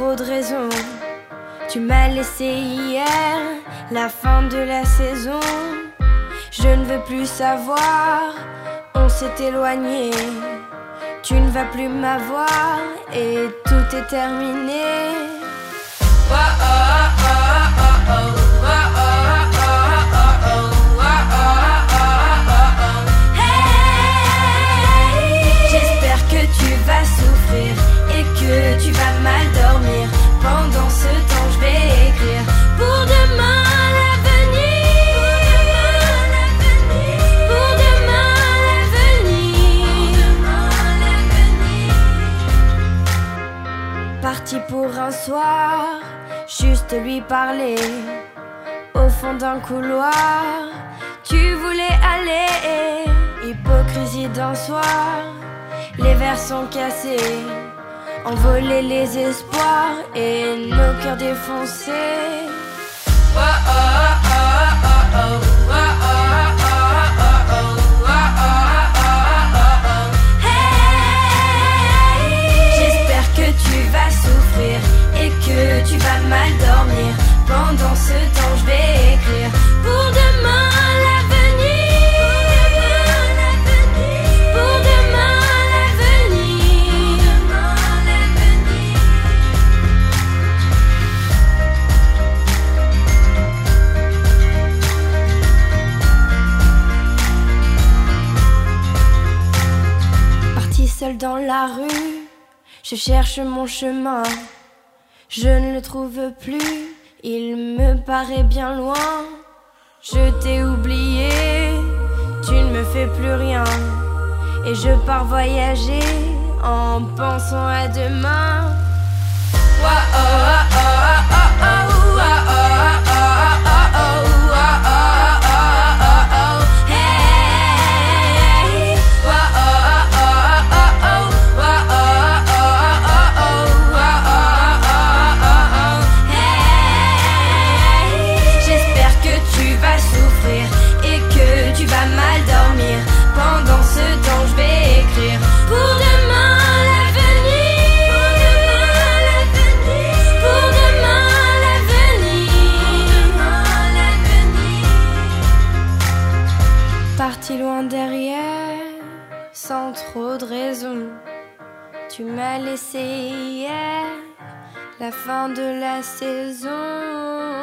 trop de raisons. Tu m'as laissé hier, la fin de la saison. Je ne veux plus savoir, on s'est éloigné. Tu ne vas plus m'avoir et tout est terminé. Oh, oh, oh, oh, oh, oh. Souffrir et que tu vas mal dormir. Pendant ce temps je vais écrire pour demain l'avenir. Pour demain l'avenir. Parti pour un soir, juste lui parler. Au fond d'un couloir, tu voulais aller. Hypocrisie d'un soir, les verres sont cassés, envolés les espoirs et nos cœurs défoncés. Oh, oh, oh, oh, oh, oh, oh, oh, oh, oh. Hey, j'espère que tu vas souffrir et que tu vas mal dormir. Pendant ce temps je vais écrire pour demain l'avenir. Seul dans la rue, je cherche mon chemin. Je ne le trouve plus, il me paraît bien loin. Je t'ai oublié, tu ne me fais plus rien. Et je pars voyager en pensant à demain. Oh, oh, oh, oh, oh, oh, oh, oh, oh, oh, oh. Et que tu vas mal dormir. Pendant ce temps je vais écrire pour demain l'avenir. Pour demain l'avenir. Parti loin derrière, sans trop de raison. Tu m'as laissé hier, la fin de la saison.